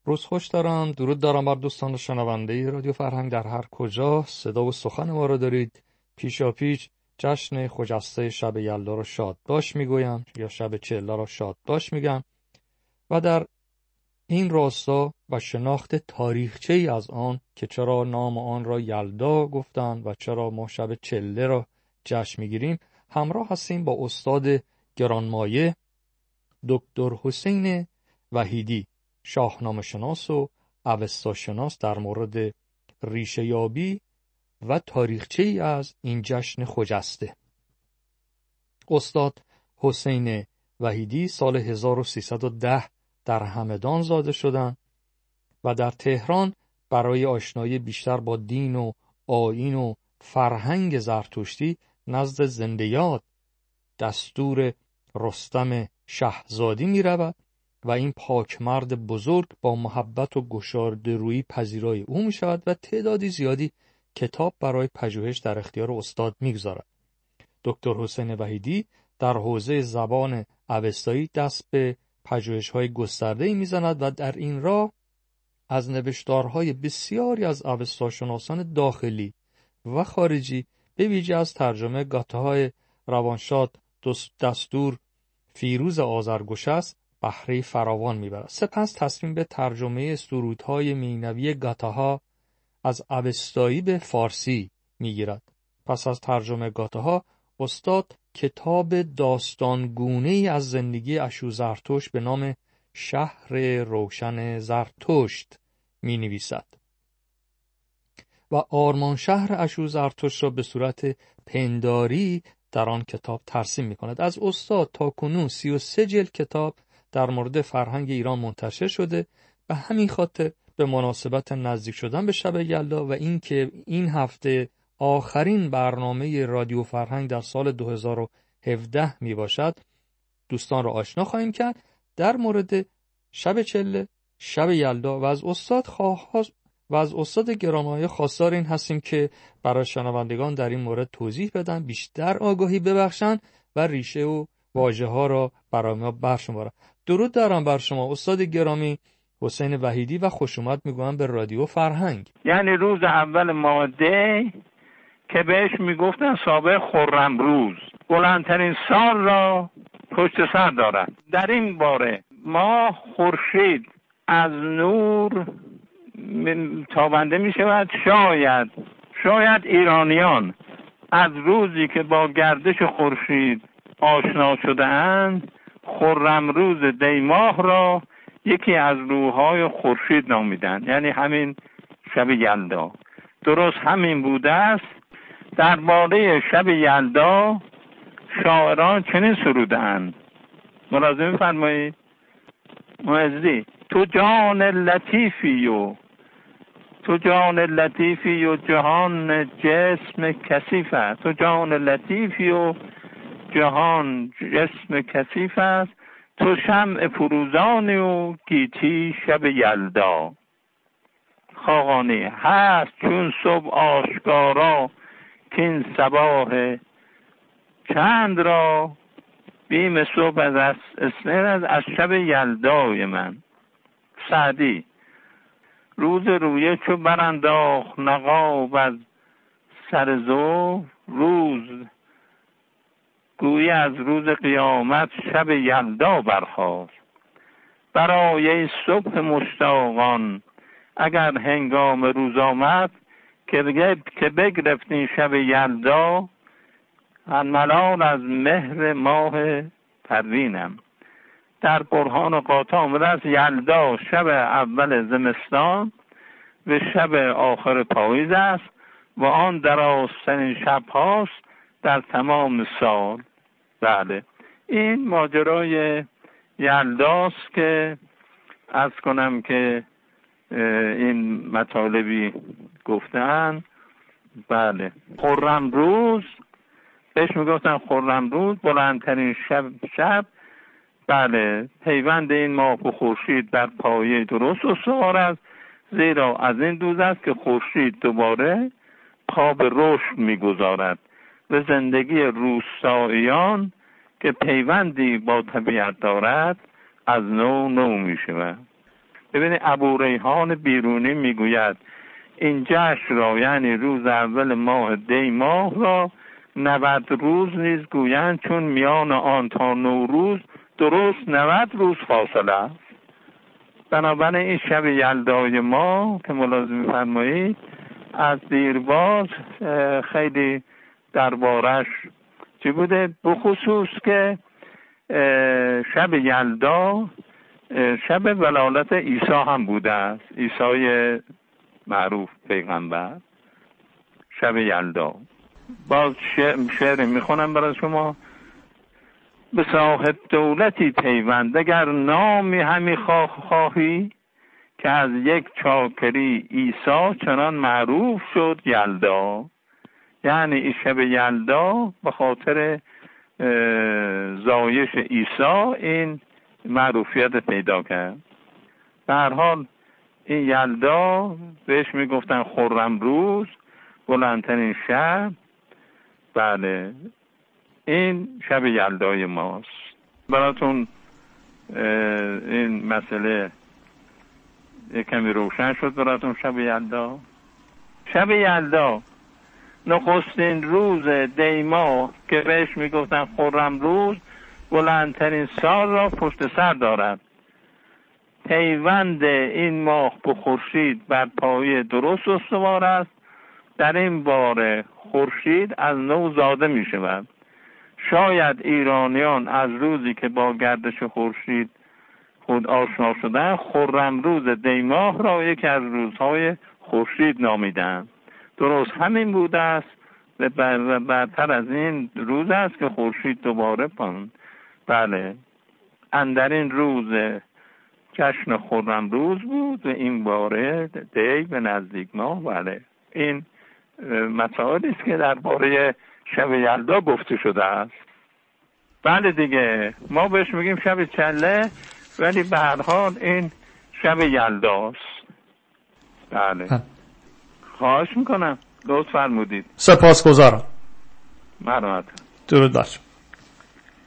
روز خوش دارم، درود دارم بر دوستان شنونده رادیو فرهنگ در هر کجا صدا و سخن ما را دارید. پیشا پیش جشن خجسته شب یلدا را شاد باش میگویم یا شب چله را شاد باش میگم و در این راستا و شناخت تاریخچه ای از آن که چرا نام آن را یلدا گفتند و چرا ما شب چله را جشن میگیریم همراه هستیم با استاد گرانمایه دکتر حسین وحیدی، شاهنامه شناس و اوستا شناس در مورد ریشه یابی و تاریخچه ای از این جشن خجسته. استاد حسین وحیدی سال 1310 در همدان زاده شدند و در تهران برای آشنایی بیشتر با دین و آیین و فرهنگ زرتشتی نزد زنده‌یاد دستور رستم شهزادی می رود و این پاکمرد بزرگ با محبت و گشاده‌رویی پذیرای او می شود و تعدادی زیادی کتاب برای پژوهش در اختیار استاد می گذارد. دکتر حسین وحیدی در حوزه زبان اوستایی دست به پژوهش‌های گسترده‌ای می‌زند و در این راه از نوشتارهای بسیاری از اوستاشناسان داخلی و خارجی به ویژه از ترجمه گاته‌های روانشاد دستور فیروز آذرگشسب بهره فراوان می‌برد. سپس تصمیم به ترجمه سرودهای مینوی گاته‌ها از اوستایی به فارسی می‌گیرد. پس از ترجمه گاته‌ها استاد کتاب داستانگونه‌ای از زندگی اشوزرتشت به نام شهر روشن زرتشت می‌نویسد و آرمان شهر اشوزرتشت را به صورت پنداری در آن کتاب ترسیم می‌کند. از استاد تاکنون 33 جلد کتاب در مورد فرهنگ ایران منتشر شده و همین خاطر به مناسبت نزدیک شدن به شب یلدا و اینکه این هفته آخرین برنامه رادیو فرهنگ در سال 2017 می باشد دوستان را آشنا خواهیم کرد در مورد شب چله، شب یلدا و از استاد گرانمایه خواستار این هستیم که برای شنوندگان در این مورد توضیح بدن، بیشتر آگاهی ببخشند و ریشه و واژه ها را برای ما برشمارند. درود دارم بر شما استاد گرامی حسین وحیدی و خوش اومد میگویم به رادیو فرهنگ. یعنی روز اول ماده که بهش میگفتن سابق خرم روز، بلندترین سال را پشت سر دارد. در این باره ما خورشید از نور تابنده می شود. شاید ایرانیان از روزی که با گردش خورشید آشنا شده اند خرم روز دی ماه را یکی از روح‌های خورشید نامیدند، یعنی همین شب یلدا. درست همین بوده است. درباره شب یلدا شاعران چنین سرودند، ملاحظه می‌فرمایید. معزی تو جان لطیفی و جهان جسم کثیف است. تو جان لطیفی و جهان جسم کثیف است. تو شمع فروزانی و گیتی شب یلدا. خاقانی هست چون صبح آشکارا که این صباح چند را بیم صبح از اسنر از شب یلدای من. سعدی روز رویه چو برانداخت نقاب از سر زلف، روز گویی از روز قیامت شب یلدا برخاست. برای صبح مشتاقان اگر هنگام روز آمد که بگرفتین شب یلدا، ملال از مهر ماه پروینم. در برهان قاطع آمده است یلدا شب اول زمستان و شب آخر پاییز است و آن درازترین شب هاست در تمام سال. بله، این ماجرای یلداست که عرض کنم که این مطالبی گفتن. بله، خرم روز بهش میگفتن خرم روز، بلندترین شب. بله، پیوند این ماه و خورشید بر پایه درست استوار است، زیرا از این روز است که خورشید دوباره پا به رشد میگذارد و زندگی روستاییان که پیوندی با طبیعت دارد از نو می شود. ببینید ابو ریحان بیرونی میگوید این جشن را یعنی روز اول ماه دی ماه را 90 روز نیز گویند، چون میان آن تا نوروز درست 90 روز فاصله است. بنابراین این شب یلدای ما که ملاحظه می‌فرمایید از دیرباز خیلی دربارش چی بوده، بخصوص که شب یلدا شب ولادت عیسی هم بوده است، عیسی معروف پیغمبر. شب یلدا باز شعر میخونم برای شما. به صاحب دولتی پیوند اگر نامی همی خواهی، که از یک چاکری عیسی چنان معروف شد یلدا. یعنی این شب یلدا به خاطر زایش عیسی این معروفیت پیدا کرد. به هر حال این یلدا بهش میگفتن خرم روز، بلندترین شب. بله این شب یلدای ماست. براتون این مسئله یک کمی روشن شد براتون؟ شب یلدا، شب یلدا نخستین روز دی ماه که بهش میگفتن خرم روز، بلندترین سال را پشت سر دارد. پیوند این ماه به خورشید بر پایه درست استوار است. در این باره خورشید از نو زاده می شود. شاید ایرانیان از روزی که با گردش خورشید خود آشنا شدن، خرم روز دی ماه را یکی از روزهای خورشید نامیدند. درست همین بوده است و بعدتر از این روز است که خورشید دوباره بله اندر این روز جشن خرم روز بود و این باره دی به نزدیک ماه. بله این مسائلی است که درباره شب یلدا گفته شده است. بله دیگه ما بهش میگیم شب چله، ولی به هر حال این شب یلداست. بله خواهش میکنم، لطف فرمودید. سپاسگزارم. مرحمت. درود بر شما.